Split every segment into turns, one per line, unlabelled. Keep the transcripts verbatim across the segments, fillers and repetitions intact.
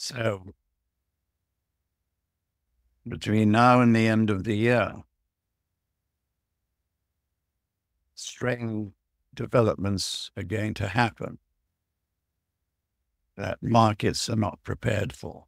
So between now and the end of the year, strange developments are going to happen that markets are not prepared for.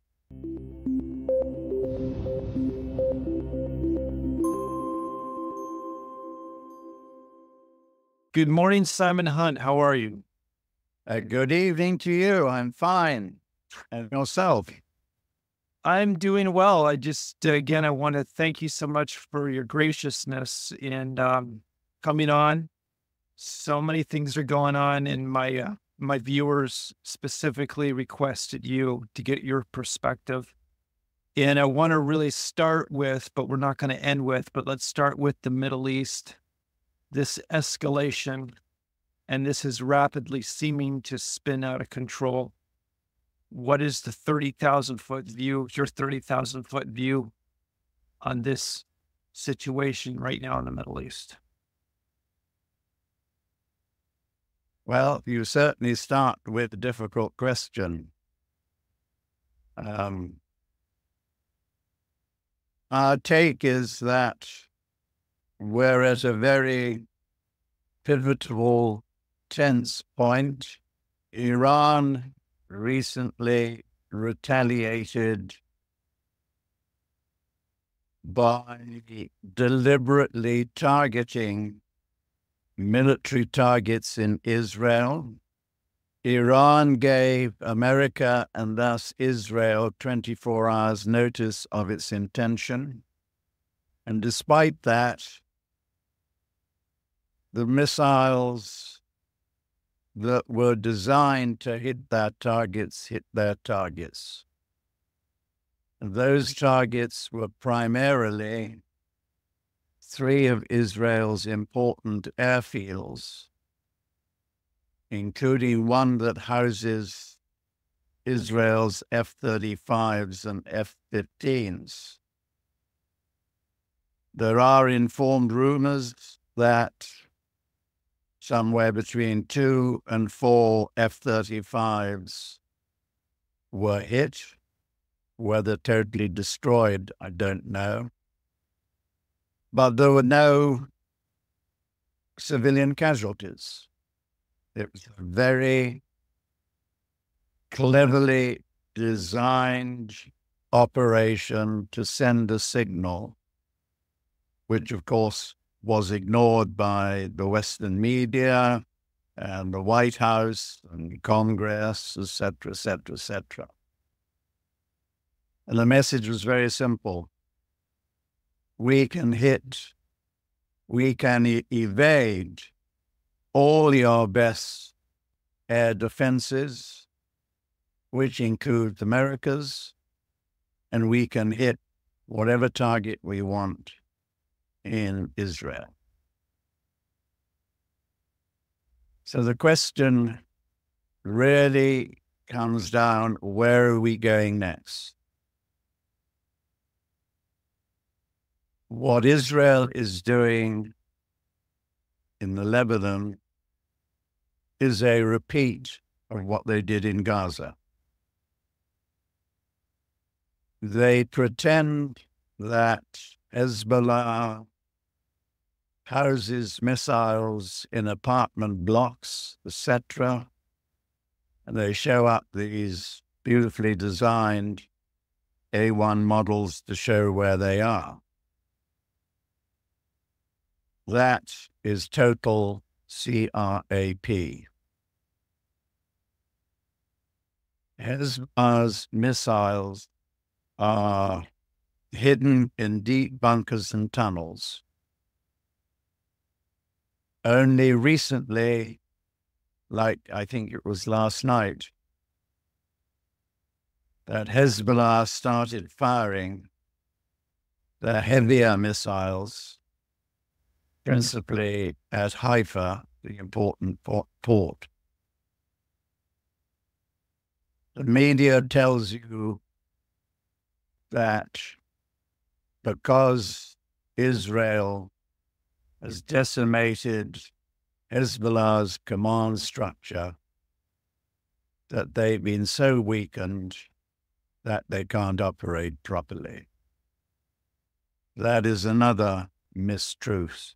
Good morning, Simon Hunt. How are you?
Uh, good evening to you. I'm fine. And yourself?
I'm doing well. I just, uh, again, I want to thank you so much for your graciousness in um, coming on. So many things are going on, and my uh, my viewers specifically requested you to get your perspective. And I want to really start with, but we're not going to end with, but let's start with the Middle East, this escalation, and this is rapidly seeming to spin out of control. What is the thirty thousand foot view, your thirty thousand foot view on this situation right now in the Middle East?
Well, you certainly start with a difficult question. Um, our take is that we're at a very pivotal, tense point. Iran recently retaliated by deliberately targeting military targets in Israel. Iran gave America and thus Israel twenty-four hours notice of its intention. And despite that, the missiles that were designed to hit their targets hit their targets. And those targets were primarily three of Israel's important airfields, including one that houses Israel's F thirty-fives and F fifteens. There are informed rumors that somewhere between two and four F thirty-fives were hit. Whether totally destroyed, I don't know. But there were no civilian casualties. It was a very cleverly designed operation to send a signal, which of course was ignored by the Western media and the White House and Congress, et cetera, et cetera, et cetera. And the message was very simple. We can hit, we can e- evade all your best air defenses, which include America's, and we can hit whatever target we want in Israel. So the question really comes down, where are we going next? What Israel is doing in the Lebanon is a repeat of what they did in Gaza. They pretend that Hezbollah houses missiles in apartment blocks, et cetera, and they show up these beautifully designed A one models to show where they are. That is total C R A P. Hezbollah's missiles are hidden in deep bunkers and tunnels. Only recently, like I think it was last night, that Hezbollah started firing their heavier missiles, principally at Haifa, the important port. The media tells you that because Israel has decimated Hezbollah's command structure, that they've been so weakened that they can't operate properly. That is another mistruth.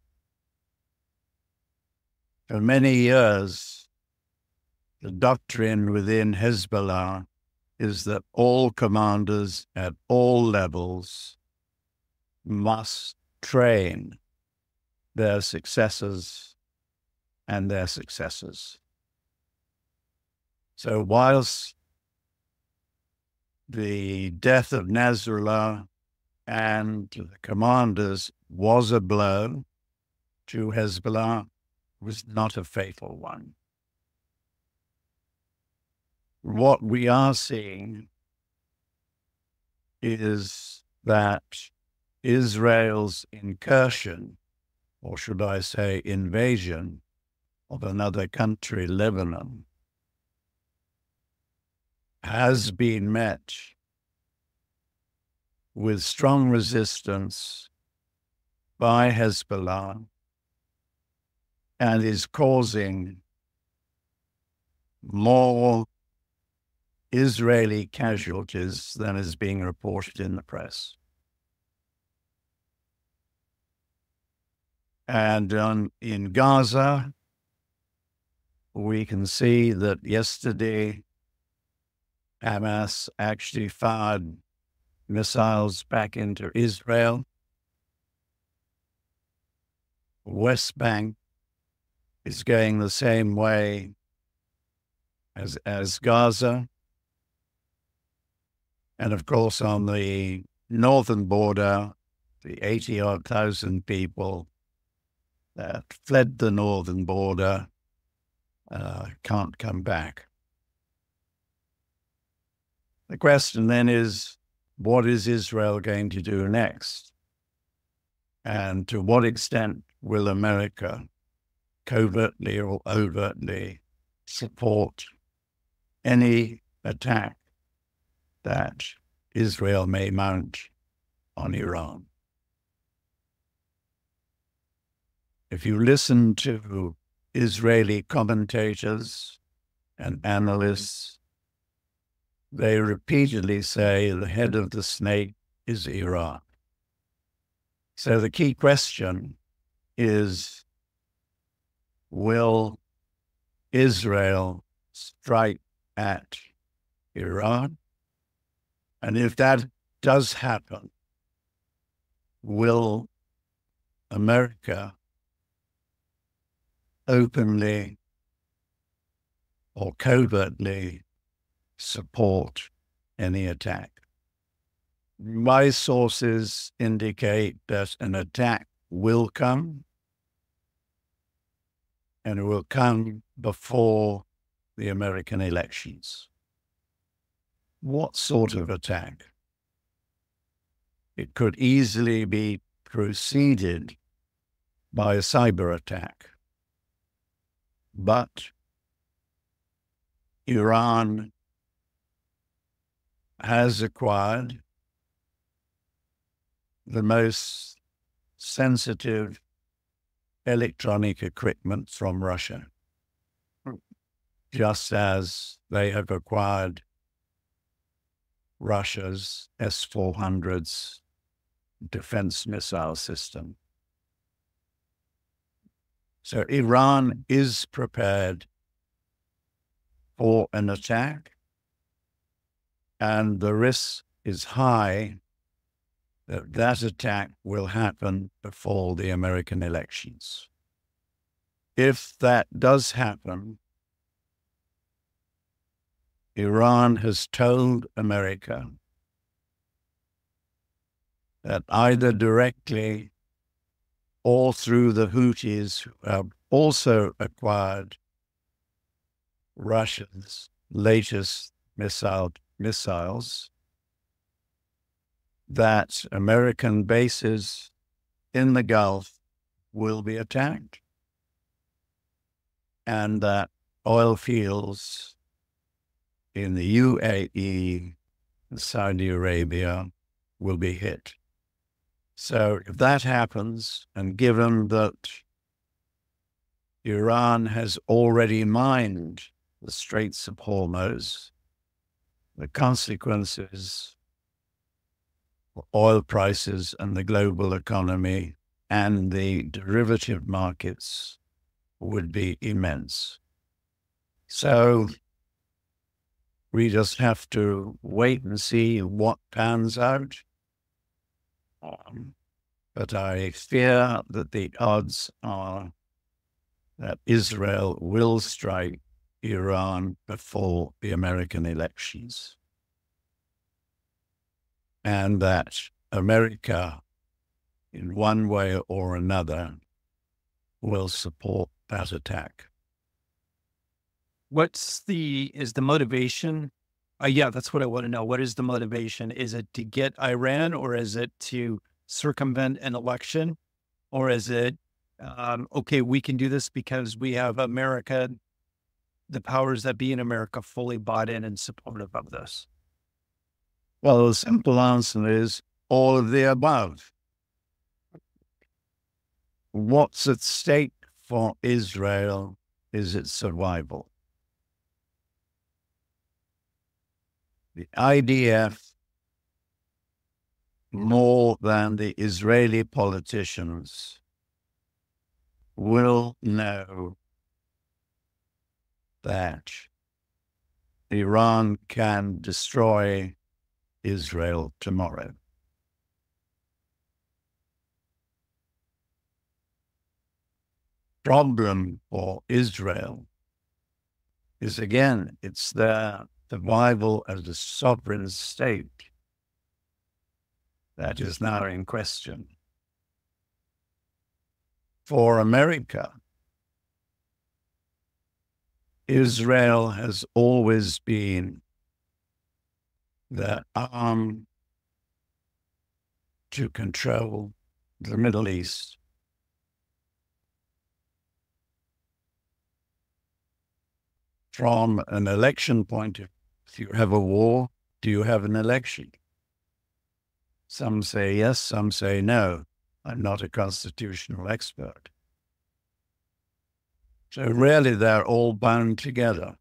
For many years, the doctrine within Hezbollah is that all commanders at all levels must train their successors and their successors. So whilst the death of Nasrallah and the commanders was a blow to Hezbollah, it was not a fatal one. What we are seeing is that Israel's incursion, or should I say invasion, of another country, Lebanon, has been met with strong resistance by Hezbollah and is causing more Israeli casualties than is being reported in the press. And um, in Gaza, we can see that yesterday Hamas actually fired missiles back into Israel. West Bank is going the same way as, as Gaza. And of course, on the northern border, the eighty odd thousand people that fled the northern border uh, can't come back. The question then is, what is Israel going to do next? And to what extent will America covertly or overtly support any attack that Israel may mount on Iran? If you listen to Israeli commentators and analysts, they repeatedly say the head of the snake is Iran. So the key question is, will Israel strike at Iran? And if that does happen, will America openly or covertly support any attack? My sources indicate that an attack will come, and it will come before the American elections. What sort of attack? It could easily be preceded by a cyber attack. But Iran has acquired the most sensitive electronic equipment from Russia, just as they have acquired Russia's S four hundreds defense missile system. So Iran is prepared for an attack, and the risk is high that that attack will happen before the American elections. If that does happen, Iran has told America that either directly or through the Houthis, who have also acquired Russia's latest missile, missiles, that American bases in the Gulf will be attacked, and that oil fields in the U A E and Saudi Arabia will be hit. So if that happens, and given that Iran has already mined the Straits of Hormuz, the consequences for oil prices and the global economy and the derivative markets would be immense. So we just have to wait and see what pans out. Um, but I fear that the odds are that Israel will strike Iran before the American elections, and that America, in one way or another, will support that attack.
What's the, is the motivation? Uh, yeah, that's what I want to know. What is the motivation? Is it to get Iran, or is it to circumvent an election? Or is it, um, okay, we can do this because we have America, the powers that be in America, fully bought in and supportive of this?
Well, the simple answer is all of the above. What's at stake for Israel is its survival. The I D F, more than the Israeli politicians, will know that Iran can destroy Israel tomorrow. Problem for Israel is, again, it's their survival as a sovereign state that is now in question. For America, Israel has always been the arm to control the Middle East. From an election point of view, if you have a war, do you have an election? Some say yes, some say no. I'm not a constitutional expert. So really, they're all bound together.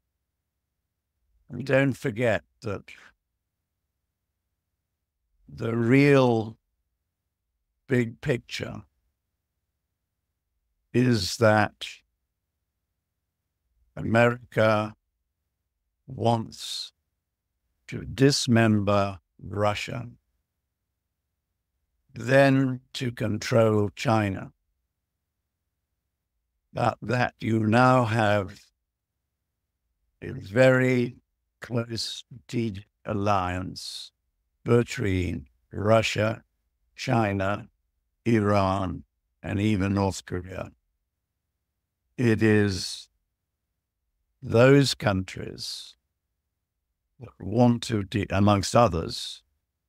And don't forget that the real big picture is that America wants to dismember Russia, then to control China. But that you now have a very close strategic alliance between Russia, China, Iran, and even North Korea. It is those countries that want to, de- amongst others,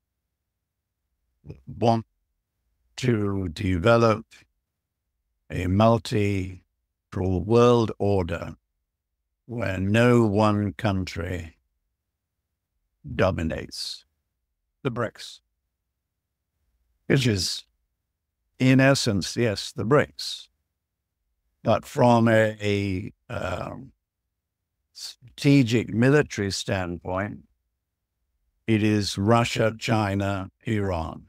want to develop a multi-polar world order where no one country dominates.
The BRICS.
Which is, in essence, yes, the BRICS. But from a, a um, strategic military standpoint, it is Russia, China, Iran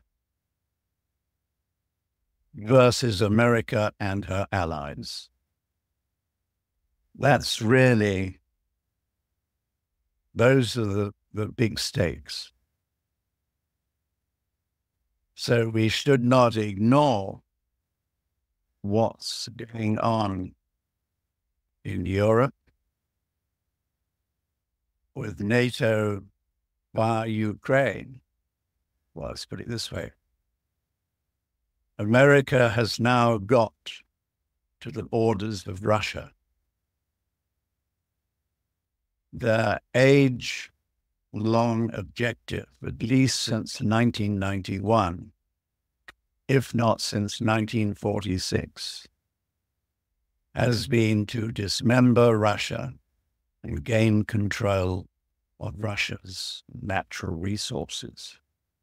versus America and her allies. That's really, those are the, the big stakes. So we should not ignore what's going on in Europe with NATO via Ukraine. Well, let's put it this way. America has now got to the borders of Russia. Their age-long objective, at least since nineteen ninety-one, if not since nineteen forty-six, has been to dismember Russia and gain control of Russia's natural resources.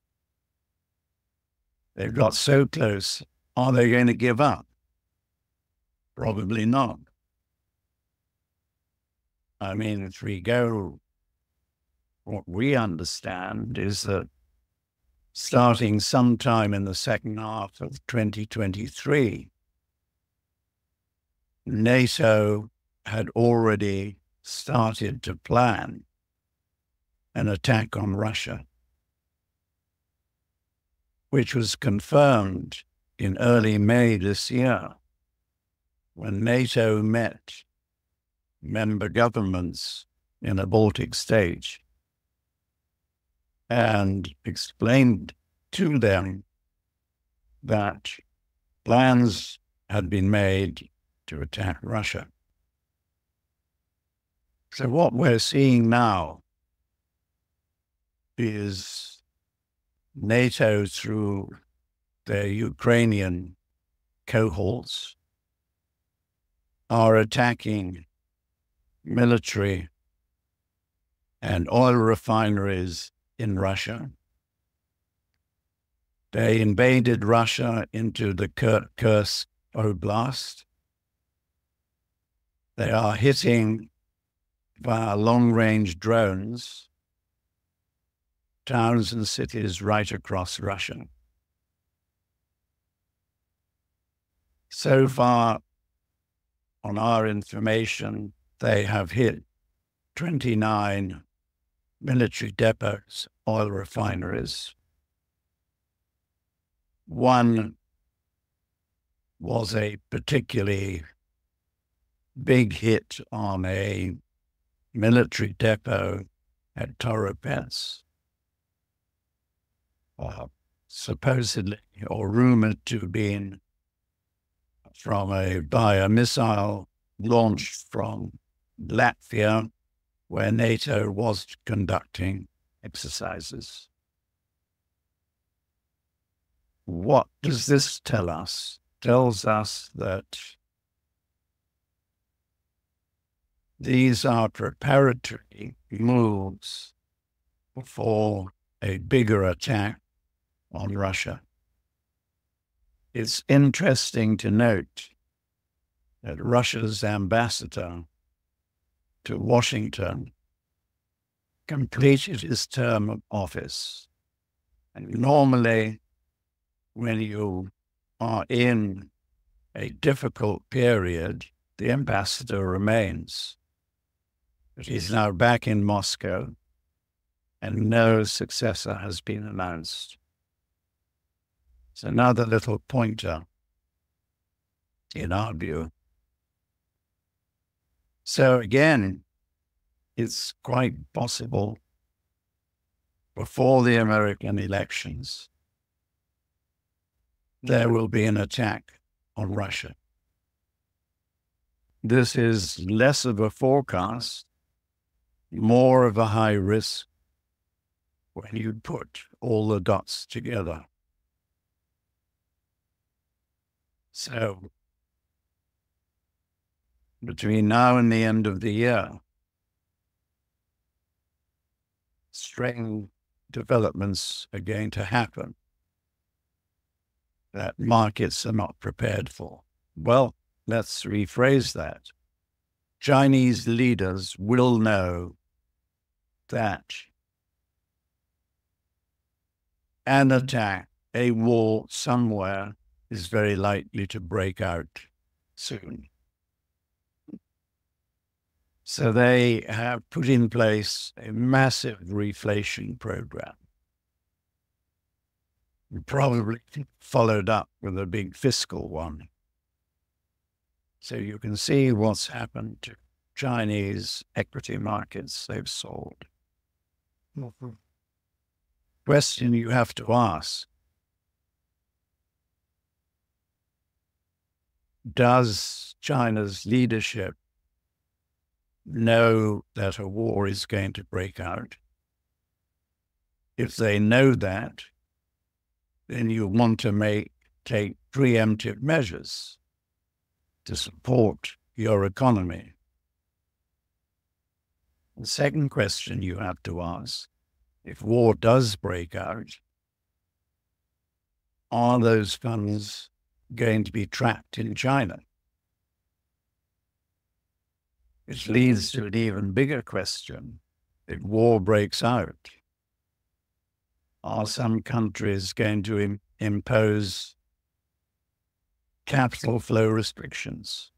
They've got so close. Are they going to give up? Probably not. I mean, if we go what we understand is that starting sometime in the second half of twenty twenty-three, NATO had already started to plan an attack on Russia, which was confirmed in early May this year when NATO met member governments in the Baltic state and explained to them that plans had been made to attack Russia. So what we're seeing now is NATO, through their Ukrainian cohorts, are attacking military and oil refineries in Russia. They invaded Russia into the Kursk Oblast. They are hitting via long-range drones towns and cities right across Russia. So far, on our information, they have hit twenty-nine military depots, oil refineries. One was a particularly big hit on a military depot at Toropets, uh, supposedly or rumored to have been from a by a missile launched from Latvia, where NATO was conducting exercises. What does this tell us? Tells us that these are preparatory moves for a bigger attack on Russia. It's interesting to note that Russia's ambassador to Washington completed his term of office. And normally, when you are in a difficult period, the ambassador remains. But he's now back in Moscow, and no successor has been announced. It's another little pointer, in our view. So again, it's quite possible before the American elections, there will be an attack on Russia. This is less of a forecast, more of a high risk when you put all the dots together. So, between now and the end of the year, strange developments are going to happen that markets are not prepared for. Well, let's rephrase that. Chinese leaders will know that an attack, a war somewhere, is very likely to break out soon. So they have put in place a massive reflation program, probably followed up with a big fiscal one. So you can see what's happened to Chinese equity markets. They've sold. Mm-hmm. Question you have to ask: does China's leadership know that a war is going to break out? If they know that, then you want to make take preemptive measures to support your economy. The second question you have to ask: if war does break out, are those funds going to be trapped in China? Which leads to an even bigger question: if war breaks out, are some countries going to im- impose capital flow restrictions?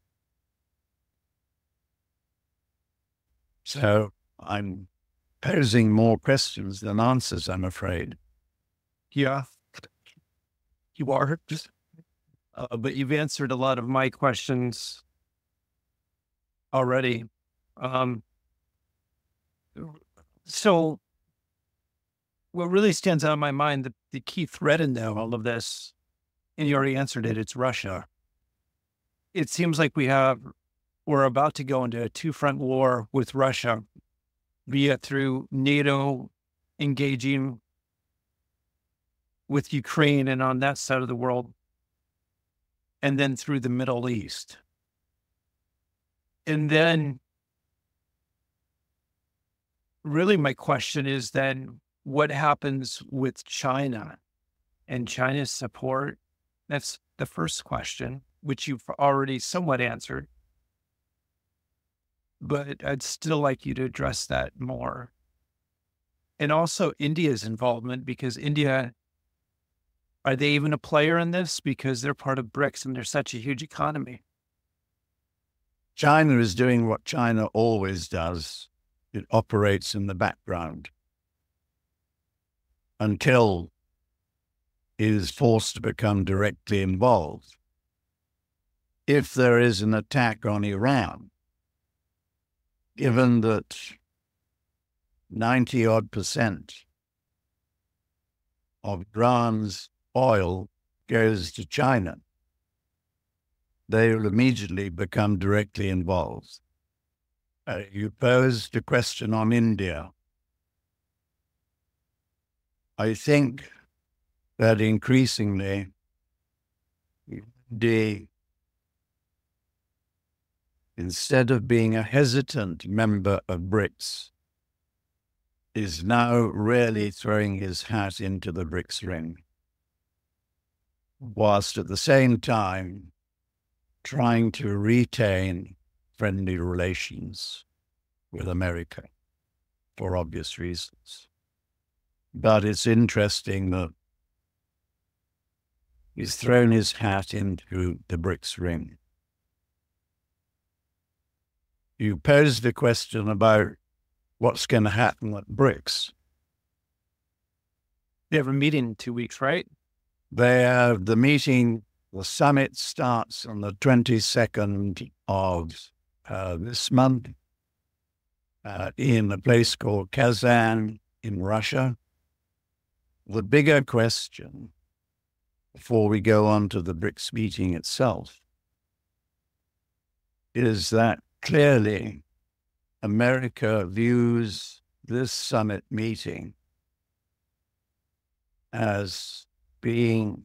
So I'm posing more questions than answers, I'm afraid.
Yeah, you are. Uh, but you've answered a lot of my questions already. Um, so what really stands out in my mind, the, the key thread in there, all of this, and you already answered it, it's Russia. It seems like we have, we're about to go into a two-front war with Russia, be it through NATO engaging with Ukraine and on that side of the world, and then through the Middle East. And then really my question is then, what happens with China and China's support? That's the first question, which you've already somewhat answered. But I'd still like you to address that more. And also India's involvement, because India, are they even a player in this? Because they're part of BRICS and they're such a huge economy.
China is doing what China always does. It operates in the background until it is forced to become directly involved. If there is an attack on Iran, given that ninety odd percent of Iran's oil goes to China, they will immediately become directly involved. Uh, you posed a question on India. I think that increasingly the instead of being a hesitant member of BRICS, is now really throwing his hat into the BRICS ring, whilst at the same time trying to retain friendly relations with America for obvious reasons. But it's interesting that he's thrown his hat into the BRICS ring. You posed the question about what's going to happen at BRICS.
They have a meeting in two weeks, right?
They have the meeting, the summit starts on the twenty-second of uh, this month uh, in a place called Kazan in Russia. The bigger question, before we go on to the BRICS meeting itself, is that clearly America views this summit meeting as being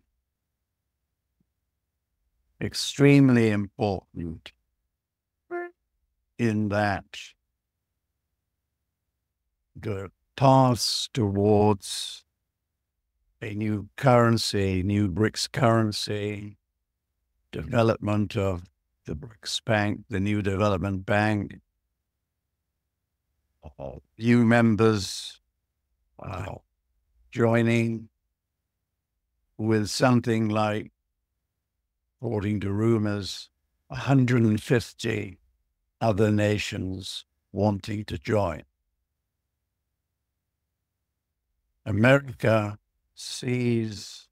extremely important in that the paths towards a new currency, new BRICS currency, development of the BRICS Bank, the new development bank, new members uh, joining with something like, according to rumors, one hundred fifty other nations wanting to join. America sees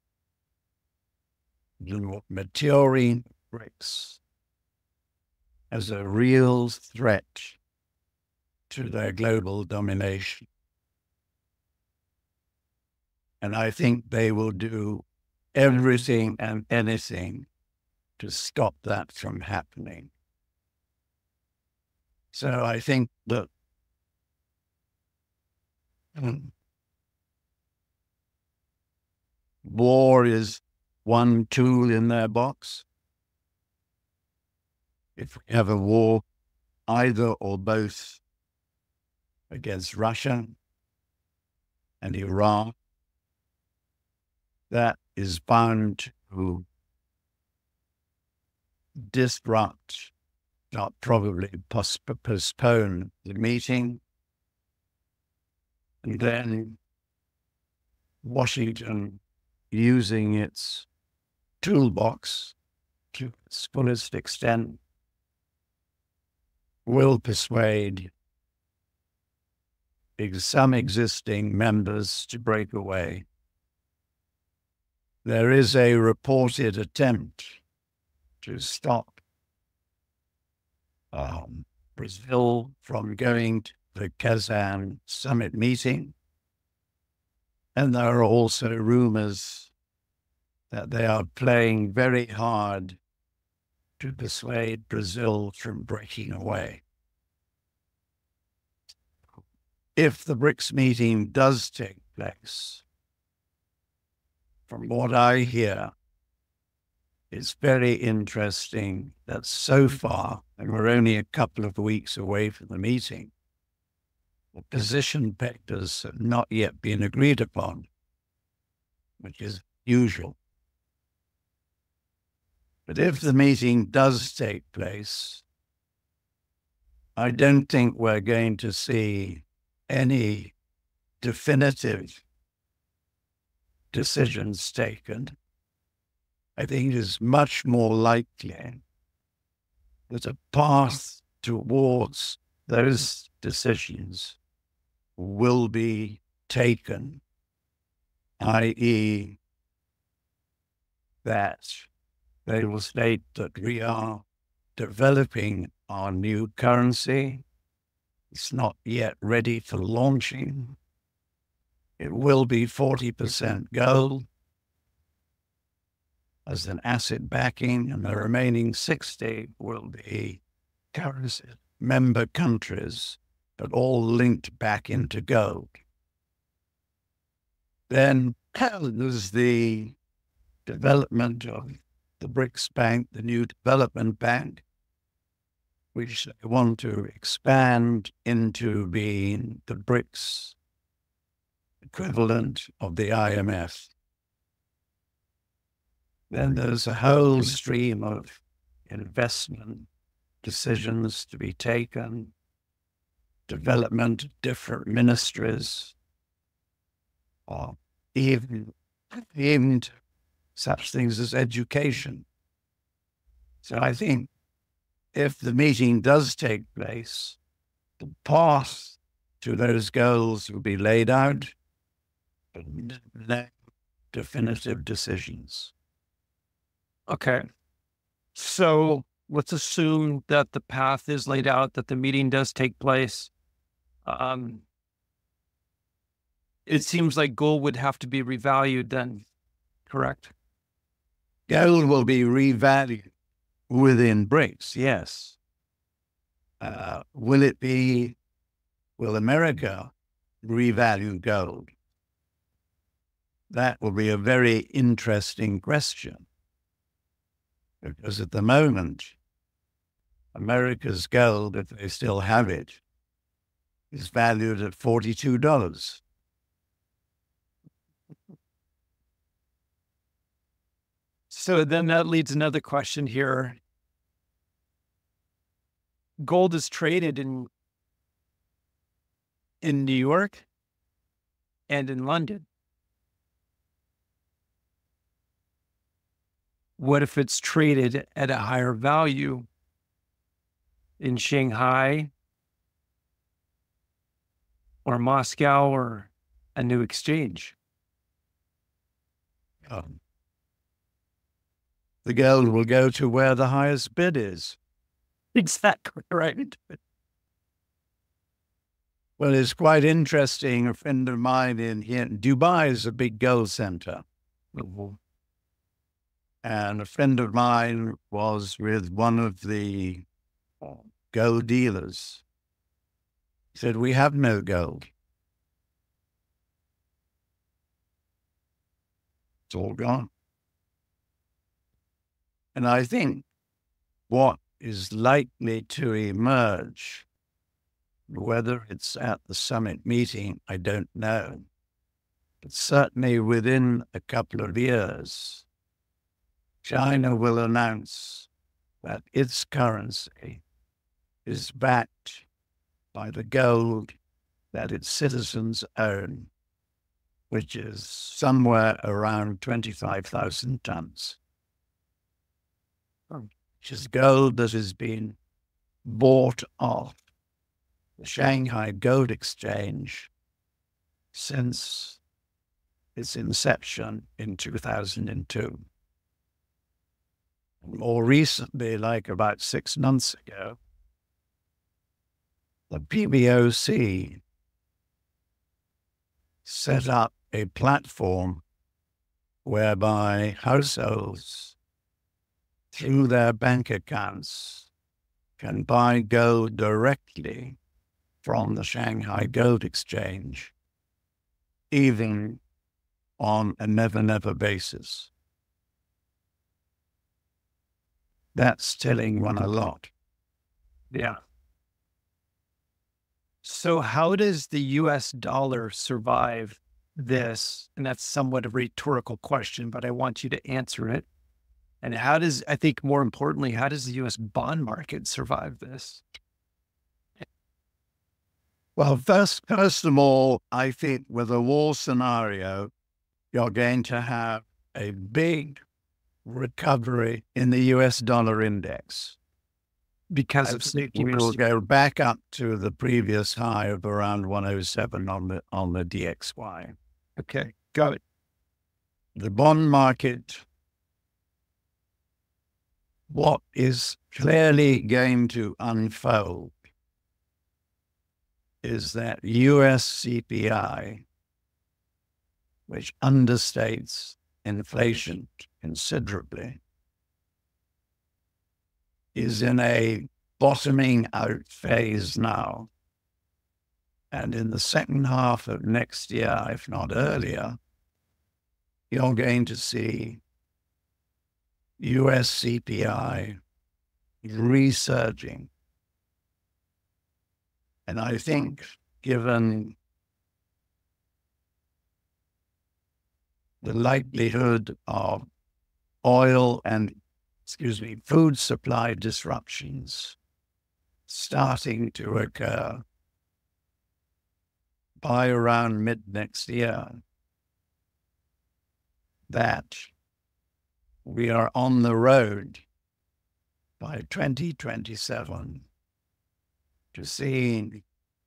the maturing BRICS as a real threat to their global domination. And I think they will do everything and anything to stop that from happening. So I think that um, war is one tool in their box. If we have a war, either or both, against Russia and Iran, that is bound to disrupt, not probably postpone the meeting, And then Washington, using its toolbox to its fullest extent, will persuade some existing members to break away. There is a reported attempt to stop um, Brazil from going to the Kazan summit meeting. And there are also rumors that they are playing very hard to persuade Brazil from breaking away. If the BRICS meeting does take place, from what I hear, it's very interesting that so far, and we're only a couple of weeks away from the meeting, the position vectors have not yet been agreed upon, which is usual. But if the meeting does take place, I don't think we're going to see any definitive decisions taken. I think it is much more likely that a path towards those decisions will be taken, that is, that they will state that we are developing our new currency. It's not yet ready for launching. It will be forty percent gold as an asset backing, and the remaining sixty will be currency member countries, but all linked back into gold. Then there's the development of the BRICS Bank, the new development bank, which they want to expand into being the BRICS equivalent of the I M F. Then there's a whole stream of investment decisions to be taken, development of different ministries, or even, even such things as education. So I think if the meeting does take place, the path to those goals will be laid out, but no definitive decisions.
Okay. So let's assume that the path is laid out, that the meeting does take place. Um, it seems like gold would have to be revalued then, correct?
Gold will be revalued within BRICS, yes. Uh, will it be, will America revalue gold? That will be a very interesting question. Because at the moment, America's gold, if they still have it, is valued at forty-two dollars.
So then that leads another question here. Gold is traded in in New York and in London. What if it's traded at a higher value in Shanghai or Moscow or a new exchange?
Um, the gold will go to where the highest bid is.
Exactly right.
Well, it's quite interesting. A friend of mine in here, Dubai is a big gold center.
Mm-hmm.
And a friend of mine was with one of the gold dealers. He said, "We have no gold. It's all gone." And I think what is likely to emerge, whether it's at the summit meeting, I don't know, but certainly within a couple of years, China will announce that its currency is backed by the gold that its citizens own, which is somewhere around twenty-five thousand tons, which is gold that has been bought off the Shanghai Gold Exchange since its inception in two thousand two. More recently, like about six months ago, the P B O C set up a platform whereby households, through their bank accounts, can buy gold directly from the Shanghai Gold Exchange, even on a never-never basis. That's telling one a lot.
Yeah. So how does the U S dollar survive this? And that's somewhat a rhetorical question, but I want you to answer it. And how does, I think more importantly, how does the U S bond market survive this?
Well, first, first of all, I think with a war scenario, you're going to have a big recovery in the U S dollar index.
Because of safety.
We will go back up to the previous high of around one oh seven on the on the D X Y.
Okay, got it.
The bond market, what is clearly going to unfold is that U S C P I, which understates inflation considerably, is in a bottoming out phase now. And in the second half of next year, if not earlier, you're going to see U S C P I resurging. And I think given the likelihood of oil and excuse me, food supply disruptions starting to occur by around mid next year, that we are on the road by twenty twenty-seven to seeing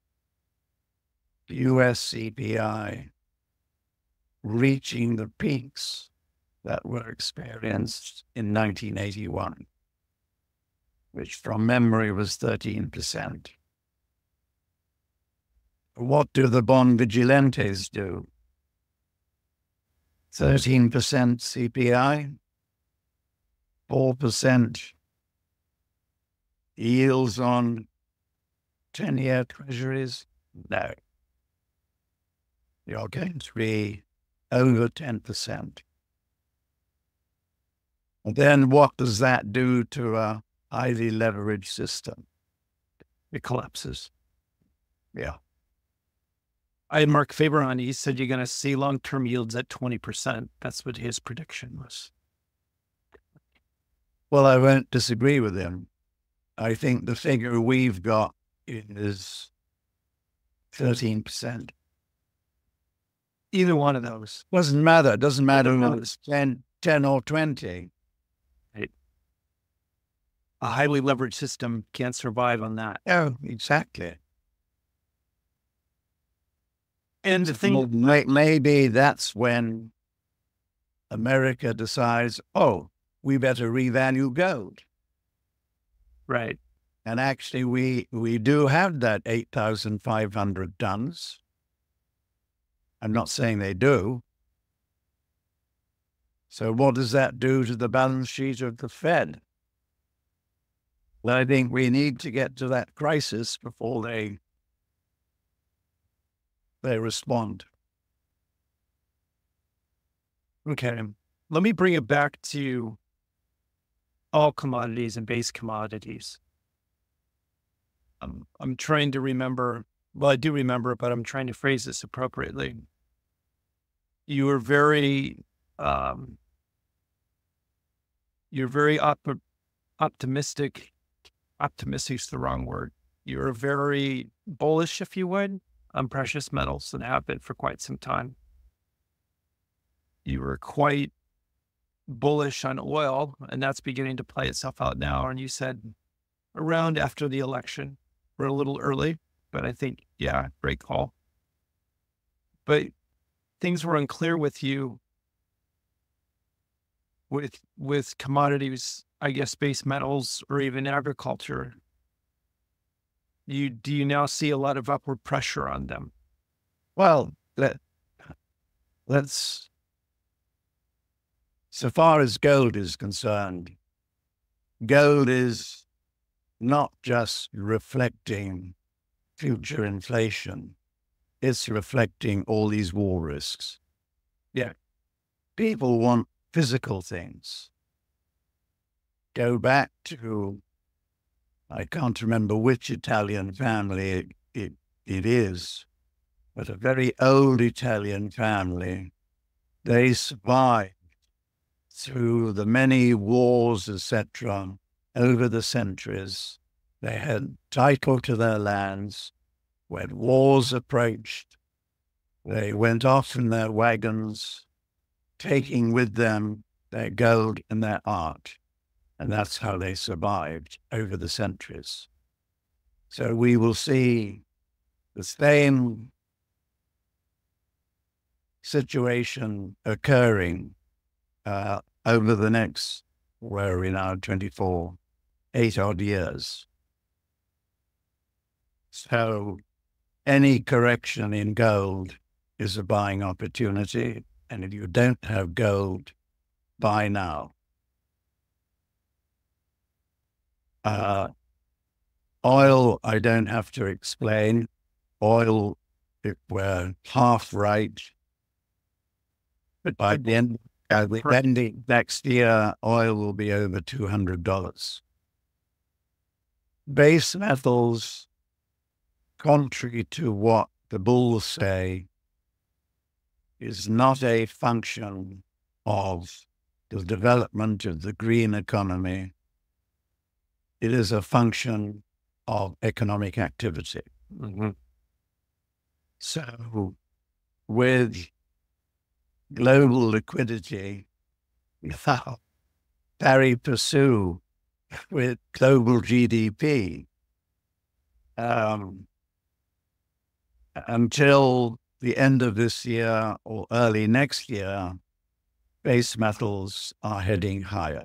U S C P I reaching the peaks that were experienced in nineteen eighty-one, which from memory was thirteen percent. What do the bond vigilantes do? thirteen percent C P I, four percent yields on ten-year treasuries? No. You're going to be over ten percent. And then what does that do to a highly leveraged system?
It collapses.
Yeah.
I had Mark Faber on. He said you're going to see long-term yields at twenty percent. That's what his prediction was.
Well, I won't disagree with him. I think the figure we've got is thirteen percent.
Either one of those.
Doesn't matter. Doesn't matter whether it's ten, ten or twenty.
Right. A highly leveraged system can't survive on that.
Oh, exactly.
And the thing,
Well, may- maybe that's when America decides, oh, we better revalue gold.
right.
And actually, we, we do have that eight thousand five hundred tons. I'm not saying they do. So what does that do to the balance sheet of the Fed? Well, I think we need to get to that crisis before they they respond.
Okay. Let me bring it back to all commodities and base commodities. Um, I'm trying to remember, well, I do remember, but I'm trying to phrase this appropriately. You were very, um, you're very op- optimistic. Optimistic is the wrong word. You're very bullish, if you would, on precious metals and have been for quite some time. You were quite bullish on oil, and that's beginning to play itself out now. And you said around after the election. We're a little early, but I think, yeah, great call. But things were unclear with you with with commodities, I guess, base metals or even agriculture. You do you now see a lot of upward pressure on them?
Well, let, let's, so far as gold is concerned, gold is not just reflecting future inflation, it's reflecting all these war risks.
Yeah.
People want physical things. Go back to, I can't remember which Italian family it, it, it is, but a very old Italian family. They survived through the many wars, et cetera, over the centuries. They had title to their lands. When wars approached, they went off in their wagons, taking with them their gold and their art. And that's how they survived over the centuries. So we will see the same situation occurring uh, over the next, where are we now, twenty-four, eight odd years. So any correction in gold is a buying opportunity. And if you don't have gold, buy now. Uh, oil, I don't have to explain. Oil, if we're half right, but by the end, uh, the end next year, oil will be over two hundred dollars. Base metals, contrary to what the bulls say, is not a function of the development of the green economy. It is a function of economic activity.
Mm-hmm.
So with global liquidity, pari passu with global G D P, um, until the end of this year or early next year, base metals are heading higher.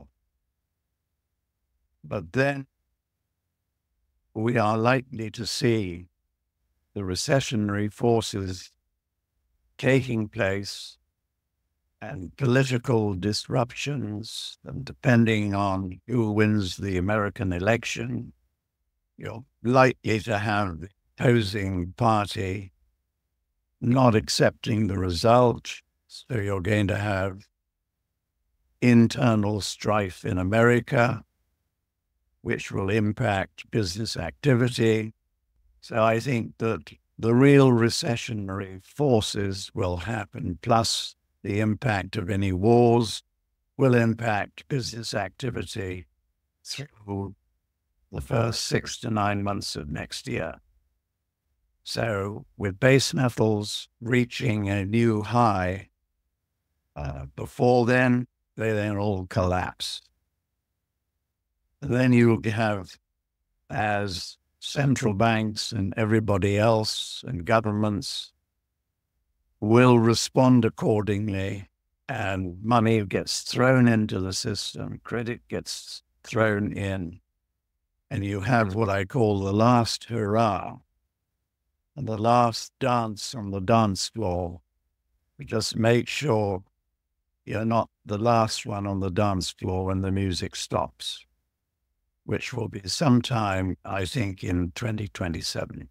But then we are likely to see the recessionary forces taking place and political disruptions, and depending on who wins the American election, you're likely to have the opposing party not accepting the result. So you're going to have internal strife in America, which will impact business activity. So I think that the real recessionary forces will happen, plus the impact of any wars will impact business activity through the first six to nine months of next year. So with base metals reaching a new high, uh, before then, they then all collapse. And then you'll have, as central banks and everybody else and governments will respond accordingly, and money gets thrown into the system, credit gets thrown in, and you have what I call the last hurrah, and the last dance on the dance floor. Just make sure you're not the last one on the dance floor when the music stops, which will be sometime, I think, in twenty twenty-seven.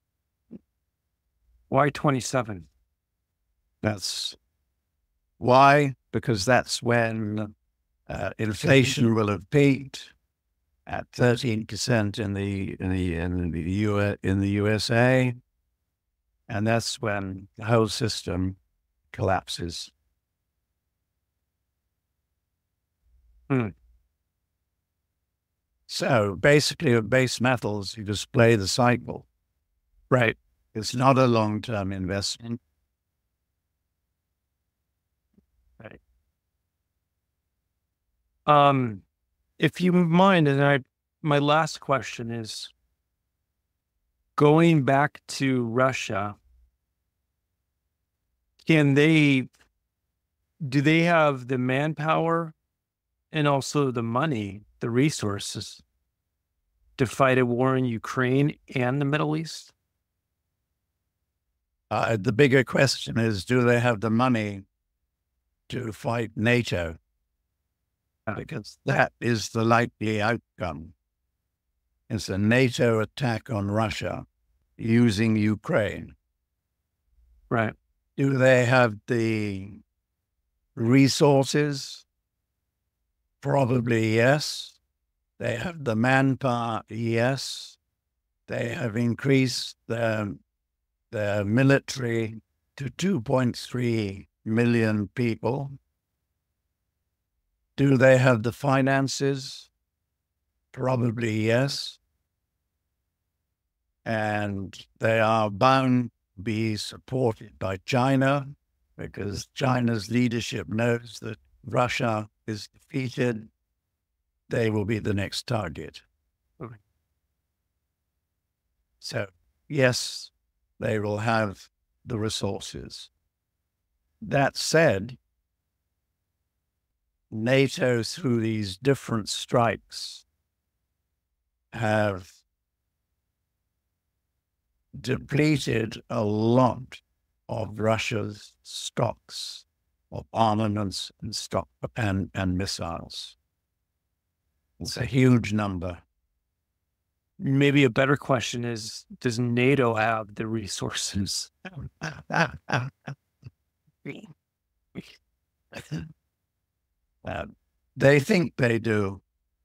Why twenty-seven?
That's why, because that's when uh, inflation will have peaked at thirteen percent in the in the in the U S, in the U S A, and that's when the whole system collapses.
Hmm.
So basically, with base metals, you display the cycle.
Right.
It's not a long-term investment.
Right. Um, if you mind, and I, my last question is going back to Russia. Can they, do they have the manpower and also the money, the resources to fight a war in Ukraine and the Middle East?
Uh, the bigger question is, do they have the money to fight NATO? Because that is the likely outcome. It's a NATO attack on Russia using Ukraine.
Right.
Do they have the resources? Probably yes. They have the manpower, yes. They have increased their, their military to two point three million people. Do they have the finances? Probably yes. And they are bound to be supported by China, because China's leadership knows that Russia is defeated. They will be the next target.
Okay.
So, yes, they will have the resources. That said, NATO, through these different strikes, have depleted a lot of Russia's stocks of armaments and stock and, and missiles. It's a huge number.
Maybe a better question is, does NATO have the resources?
Uh, they think they do.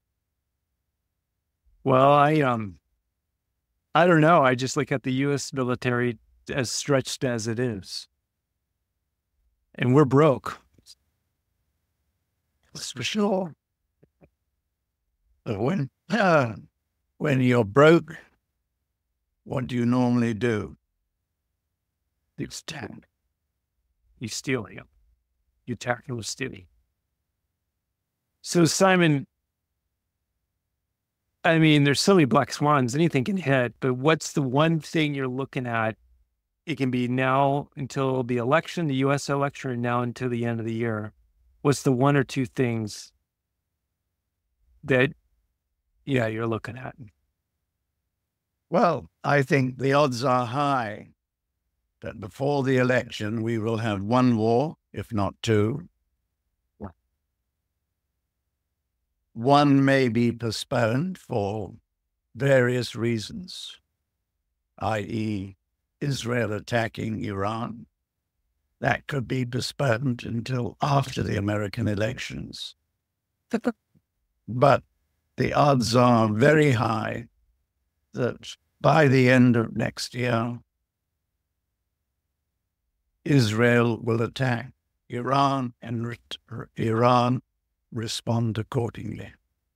Well, I um, I don't know. I just look at the U S military as stretched as it is, and we're broke.
That's for sure. But when uh, when you're broke, what do you normally do? You stand.
You steal him. You attack him with stealing. So, Simon, I mean, there's so many black swans, anything can hit, but what's the one thing you're looking at? It can be now until the election, the U S election, and now until the end of the year. What's the one or two things that, yeah, you're looking at?
Well, I think the odds are high that before the election, we will have one war, if not two. One may be postponed for various reasons, that is, Israel attacking Iran. That could be postponed until after the American elections. But the odds are very high that by the end of next year, Israel will attack Iran and re- Iran respond accordingly.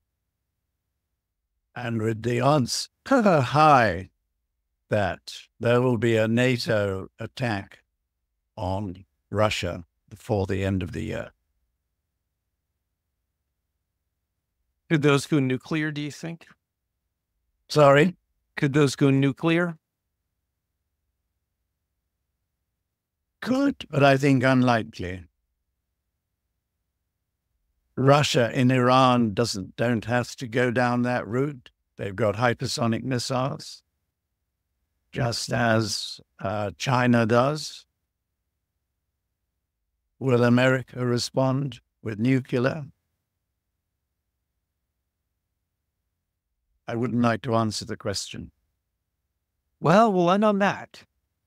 And with the odds high that there will be a NATO attack on Russia before the end of the year.
Could those go nuclear, do you think?
Sorry?
Could those go nuclear?
Could, but I think unlikely. Russia and Iran doesn't don't have to go down that route. They've got hypersonic missiles, just as uh, China does. Will America respond with nuclear? I wouldn't like to answer the question.
Well, we'll end on that.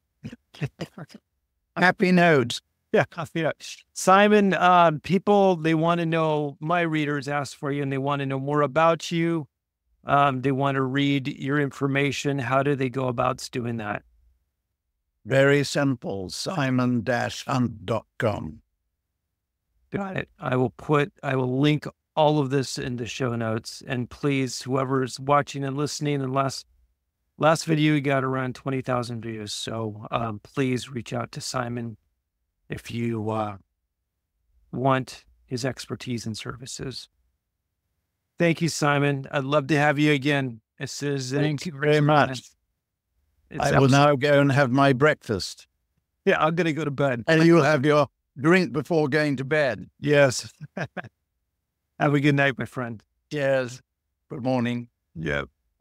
Happy notes.
Yeah, yeah. Simon, um, people, they want to know, my readers ask for you and they want to know more about you. Um, they want to read your information. How do they go about doing that?
Very simple, simon dash hunt dot com.
Got it. I will put, I will link all of this in the show notes. And please, whoever's watching and listening, unless Last video got around twenty thousand views. So um, please reach out to Simon if you uh, want his expertise and services. Thank you, Simon. I'd love to have you again. This is
Thank you very much.
It's
I will now go and have my breakfast.
Yeah, I'm going to go to bed.
And you'll have your drink before going to bed.
Yes. Have a good night, my friend.
Cheers. Good morning.
Yeah.